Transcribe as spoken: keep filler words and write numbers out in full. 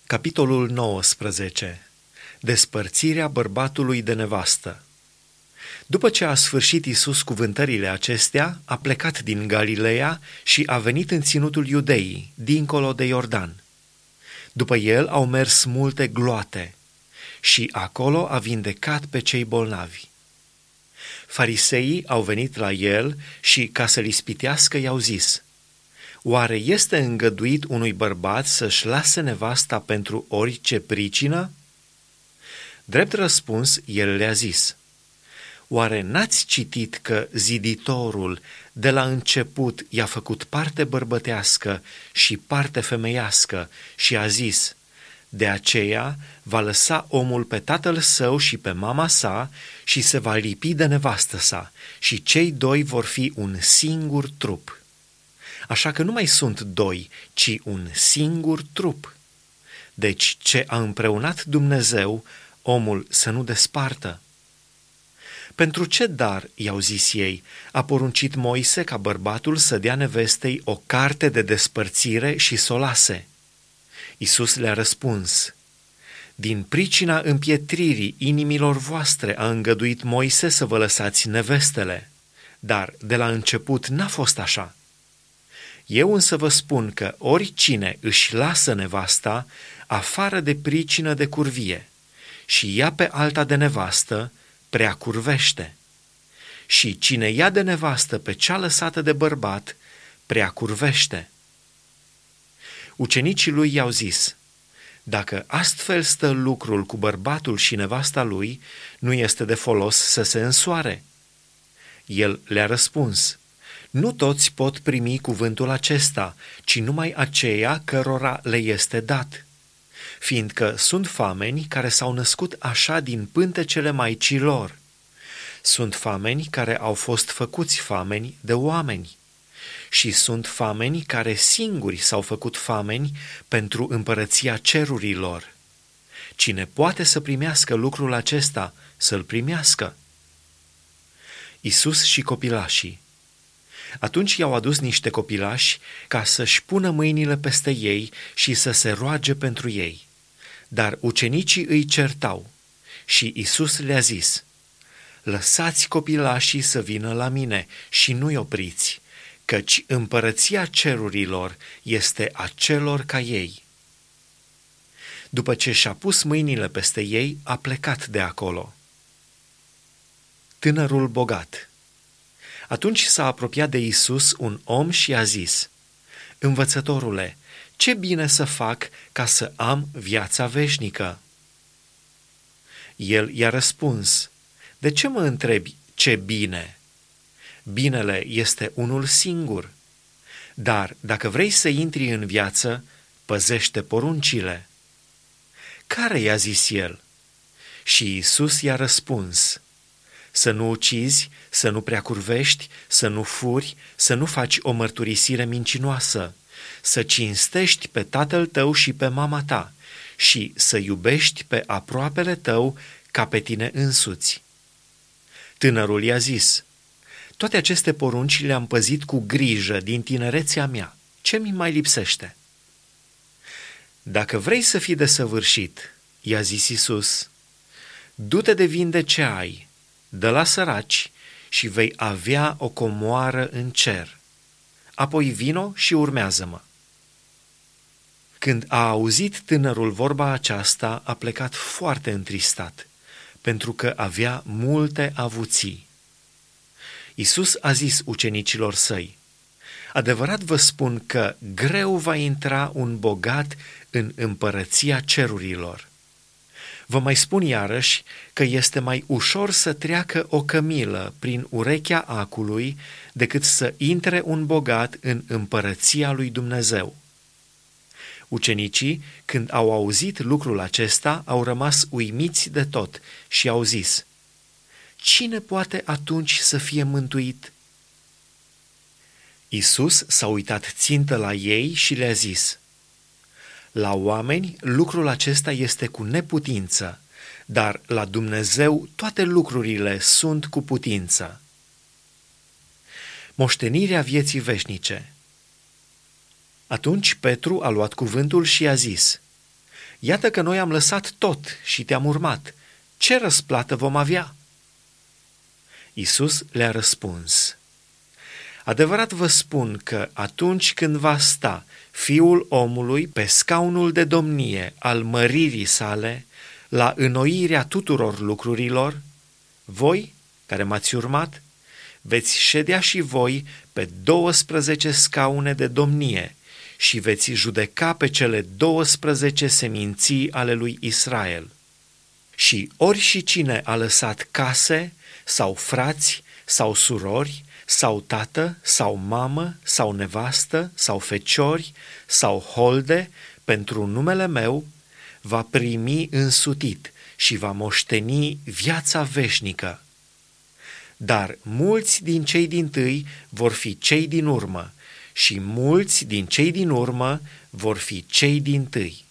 Capitolul nouăsprezece. Despărțirea bărbatului de nevastă. După ce a sfârșit Iisus cuvântările acestea, a plecat din Galileea și a venit în ținutul Iudeii, dincolo de Iordan. După el au mers multe gloate și acolo a vindecat pe cei bolnavi. Fariseii au venit la el și, ca să-l ispitească, i-au zis: Oare este îngăduit unui bărbat să-și lase nevasta pentru orice pricină? Drept răspuns, el le-a zis: Oare n-ați citit că ziditorul de la început i-a făcut parte bărbătească și parte femeiască și a zis: De aceea va lăsa omul pe tatăl său și pe mama sa și se va lipi de nevastă sa și cei doi vor fi un singur trup. Așa că nu mai sunt doi, ci un singur trup. Deci ce a împreunat Dumnezeu, omul să nu despartă. Pentru ce dar, i-au zis ei, a poruncit Moise ca bărbatul să dea nevestei o carte de despărțire și să o lase? Iisus le-a răspuns: Din pricina împietririi inimilor voastre a îngăduit Moise să vă lăsați nevestele, dar de la început n-a fost așa. Eu însă vă spun că oricine își lasă nevasta, afară de pricină de curvie, și ia pe alta de nevastă, prea curvește. Și cine ia de nevastă pe cea lăsată de bărbat, prea curvește. Ucenicii lui i-au zis: Dacă astfel stă lucrul cu bărbatul și nevasta lui, nu este de folos să se însoare. El le-a răspuns: Nu toți pot primi cuvântul acesta, ci numai aceia cărora le este dat. Fiindcă sunt fameni care s-au născut așa din pântecele maicii lor. Sunt fameni care au fost făcuți fameni de oameni. Și sunt fameni care singuri s-au făcut fameni pentru împărăția cerurilor. Cine poate să primească lucrul acesta, să-l primească. Iisus și copilașii. Atunci i-au adus niște copilași ca să-și pună mâinile peste ei și să se roage pentru ei. Dar ucenicii îi certau și Iisus le-a zis: Lăsați copilașii să vină la mine și nu-i opriți, căci împărăția cerurilor este a celor ca ei. După ce și-a pus mâinile peste ei, a plecat de acolo. Tânărul bogat. Atunci s-a apropiat de Iisus un om și a zis: Învățătorule, ce bine să fac ca să am viața veșnică? El i-a răspuns: De ce mă întrebi ce bine? Binele este unul singur. Dar dacă vrei să intri în viață, păzește poruncile. Care i-a zis el? Și Iisus i-a răspuns: Să nu ucizi, să nu prea curvești, să nu furi, să nu faci o mărturisire mincinoasă, să cinstești pe tatăl tău și pe mama ta și să iubești pe aproapele tău ca pe tine însuți. Tânărul i-a zis: Toate aceste porunci le-am păzit cu grijă din tinerețea mea. Ce mi mai lipsește? Dacă vrei să fii desăvârșit, i-a zis Iisus, du-te de vinde ce ai, dă la săraci și vei avea o comoară în cer. Apoi vino și urmează-mă. Când a auzit tânărul vorba aceasta, a plecat foarte întristat, pentru că avea multe avuții. Iisus a zis ucenicilor săi: Adevărat vă spun că greu va intra un bogat în împărăția cerurilor. Vă mai spun iarăși că este mai ușor să treacă o cămilă prin urechea acului decât să intre un bogat în împărăția lui Dumnezeu. Ucenicii, când au auzit lucrul acesta, au rămas uimiți de tot și au zis: Cine poate atunci să fie mântuit? Iisus s-a uitat țintă la ei și le-a zis: La oameni lucrul acesta este cu neputință, dar la Dumnezeu toate lucrurile sunt cu putință. Moștenirea vieții veșnice. Atunci Petru a luat cuvântul și a zis: Iată că noi am lăsat tot și te-am urmat. Ce răsplată vom avea?" Iisus le-a răspuns: Adevărat vă spun că atunci când va sta Fiul omului pe scaunul de domnie al măririi sale, la înnoirea tuturor lucrurilor, voi, care m-ați urmat, veți ședea și voi pe douăsprezece scaune de domnie și veți judeca pe cele douăsprezece seminții ale lui Israel. Și ori și cine a lăsat case sau frați sau surori sau tată sau mamă sau nevastă sau feciori sau holde pentru numele meu, va primi însutit și va moșteni viața veșnică. Dar mulți din cei dintâi vor fi cei din urmă și mulți din cei din urmă vor fi cei dintâi.